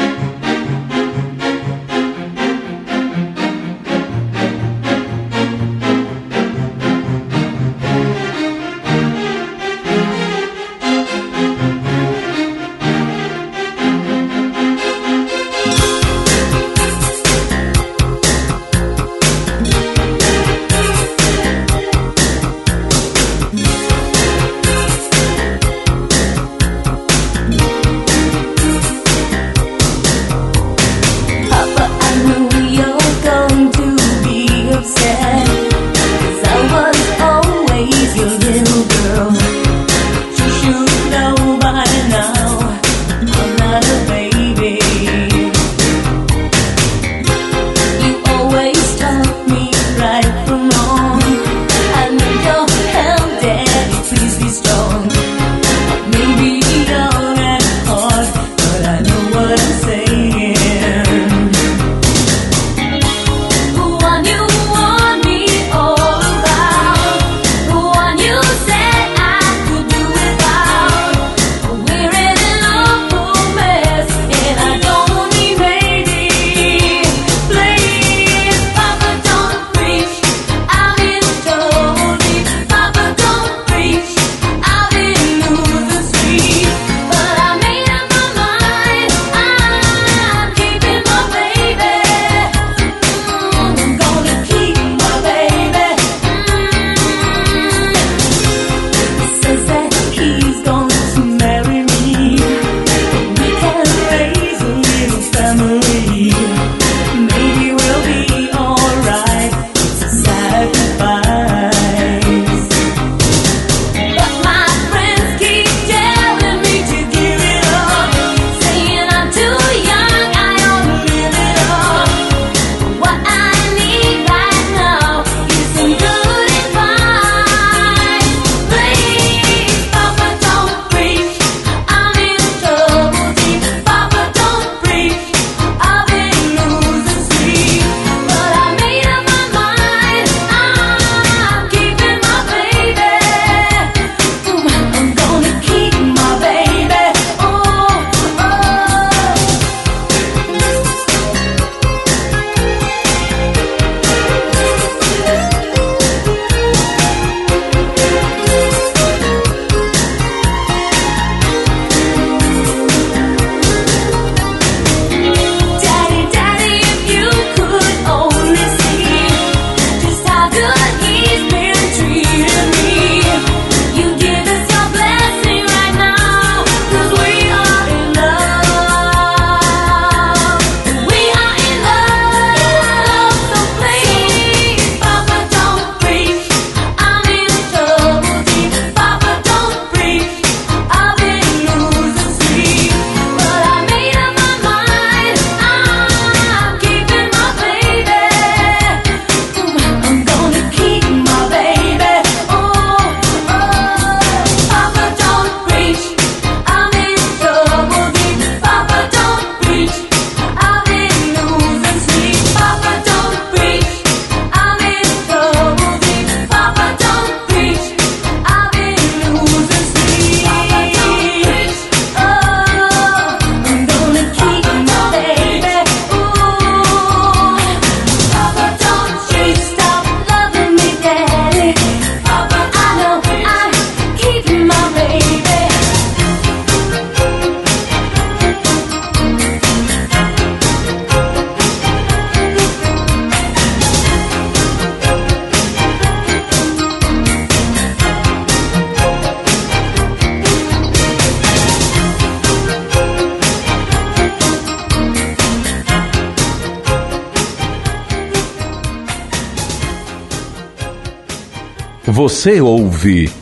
Você ouve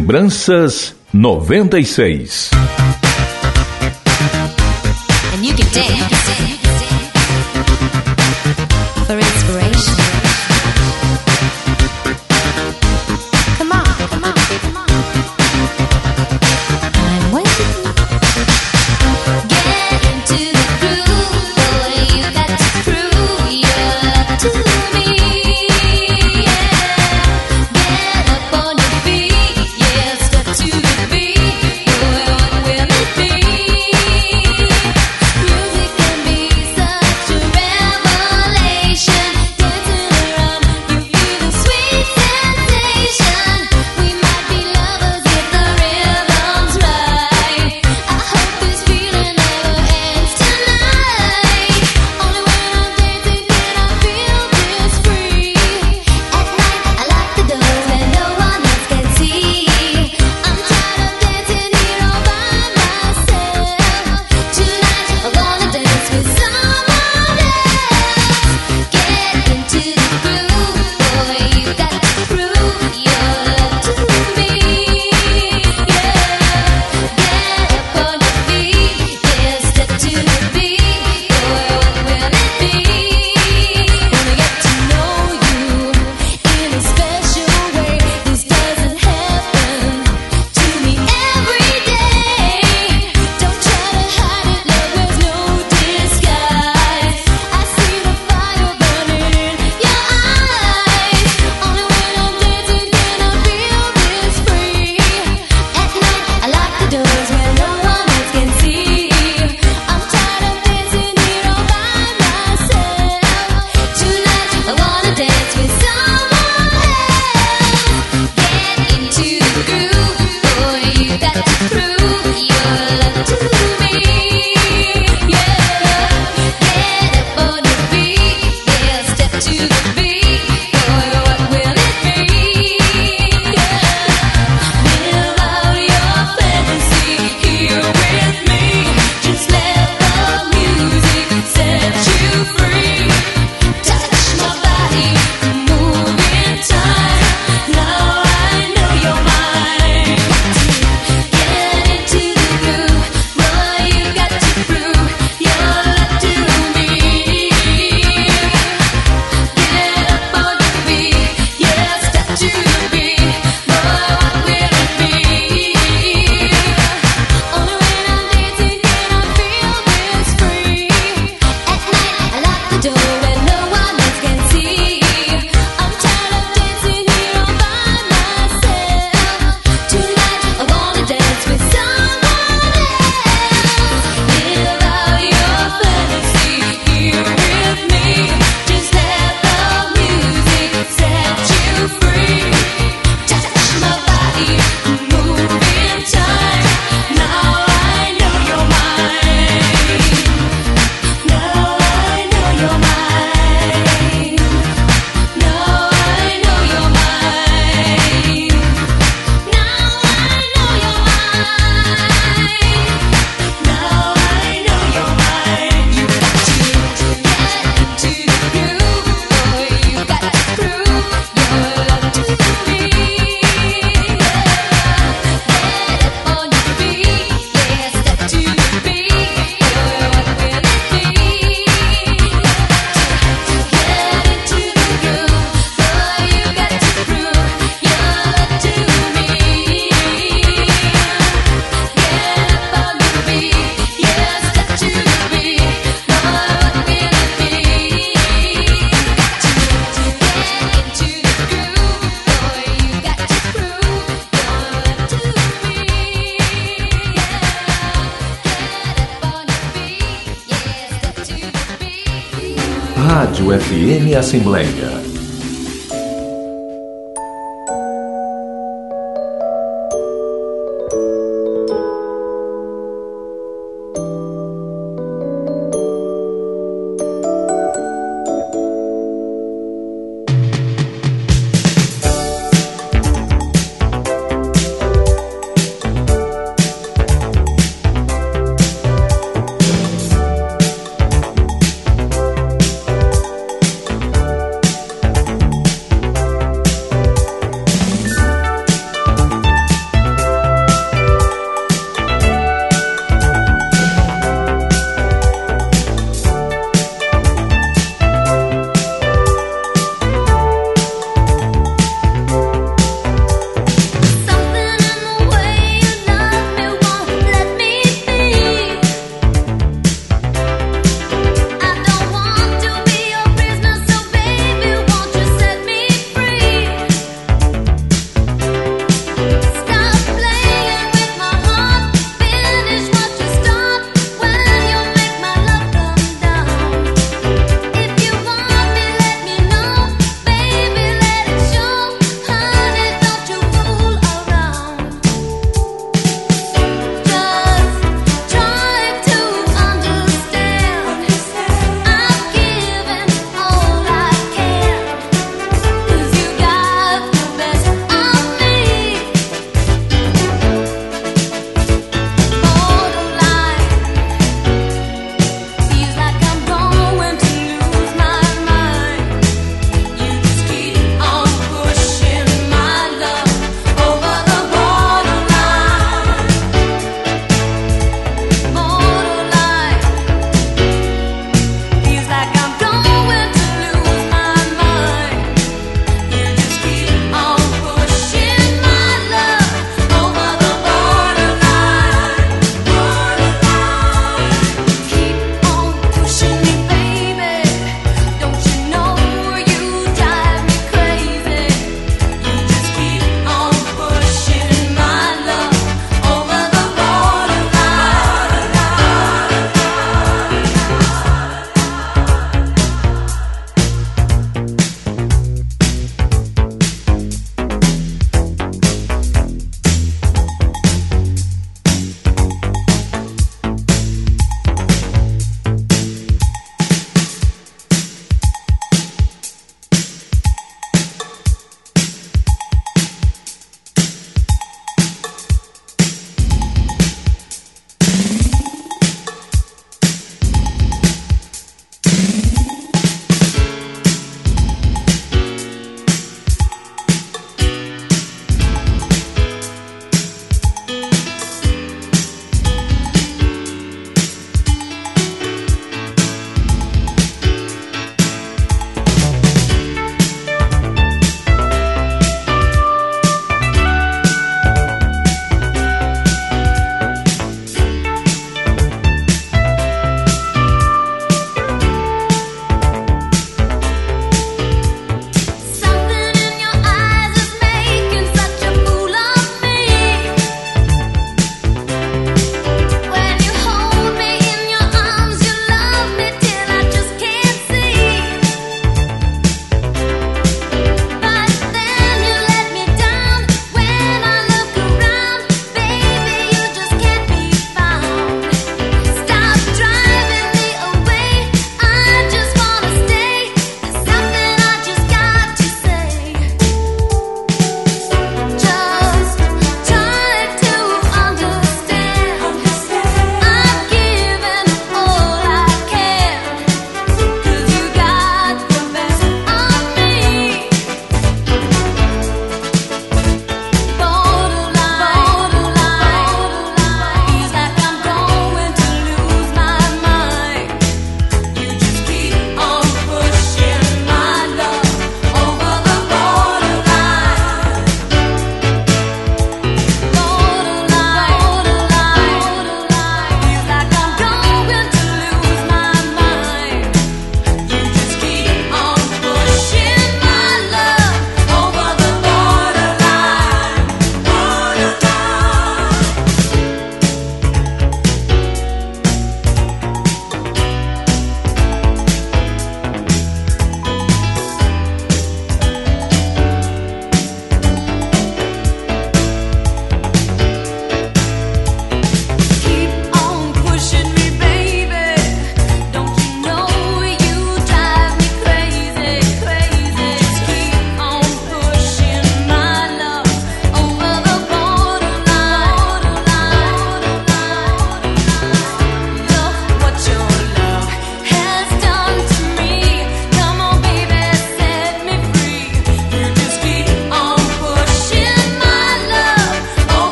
Lembranças 96. And you can dance for inspiration. Come on, come on, come on. I'm waiting. Get into the groove, boy. You got to prove your love to me. Yeah. Get up on your feet, yeah. Step to the beat, boy. What will it be? Music can be such a revelation. Dancing around, you feel the sweet sensation. We might be lovers if the rhythm's right. I hope this feeling never ends tonight. Only when I'm dancing can I feel this free. At night I lock the doors where no one else can see. I'm tired of dancing here all by myself. Tonight I wanna dance with someone else. Get into the groove, boy. You got to prove your love to me. Yeah. Get up on your feet, yeah. Step to the beat, boy. What will it be? Wanna get to know you in a special way. This doesn't happen to me every day. Don't try to hide it, love. There's no disguise. I see the fire burning in your eyes. Only when I'm dancing can I feel this free. At night I lock the doors where no one else can see. I'm tired of dancing here all by myself. Tonight I wanna dance with someone else. Get into the groove, boy. You got to prove your love to me. Yeah. Get up on your feet, yeah. Step to the beat, boy. What will it be? Yeah. Live out your fantasy here with me. Just let the music set you free. Touch my body, move in time. Now I know you're mine. Get into the groove, boy. You got to prove your love to me. Get up on your feet, yeah. Step to the beat, boy. What will it be? Only when I'm dancing can I feel this free. At night I lock the door where no one else can see. I'm tired of dancing here all by myself. Tonight I wanna dance with someone else. Live out your fantasy here with me. Just let the music set you free. Touch my body, move in time. Now I know you're mine. Now I know you're mine. Now I know you're mine. Now I know you're mine. Now I know you're mine. You got to get into the groove, boy. You got to prove your love to me. Get up on your feet, yeah. Step to the beat, boy. What will it be? Get into the groove, boy. You got to prove your love to me. Get up on your feet, yeah. Step to the beat, boy. What will it be? Got to get into the groove, boy. You got to prove your love to me. Get up on your feet, yeah. Step to the beat. Rádio FM Assembleia.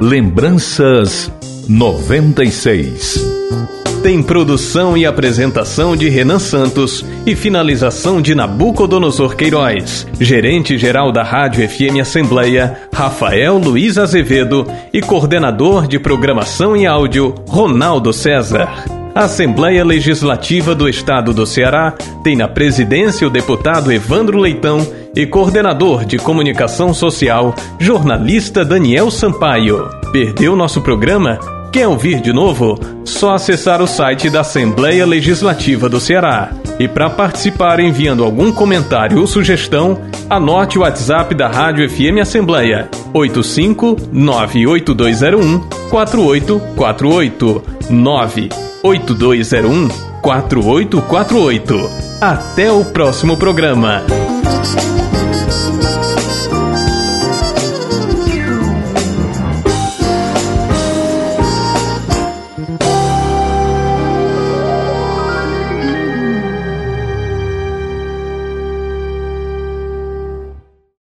Lembranças 96. Tem produção e apresentação de Renan Santos e finalização de Nabucodonosor Queiroz. Gerente-geral da Rádio FM Assembleia, Rafael Luiz Azevedo, e coordenador de programação e áudio, Ronaldo César. A Assembleia Legislativa do Estado do Ceará tem na presidência o deputado Evandro Leitão e coordenador de comunicação social, jornalista Daniel Sampaio. Perdeu nosso programa? Quer ouvir de novo? Só acessar o site da Assembleia Legislativa do Ceará. E para participar enviando algum comentário ou sugestão, anote o WhatsApp da Rádio FM Assembleia: 85982014848 982014848. Até o próximo programa.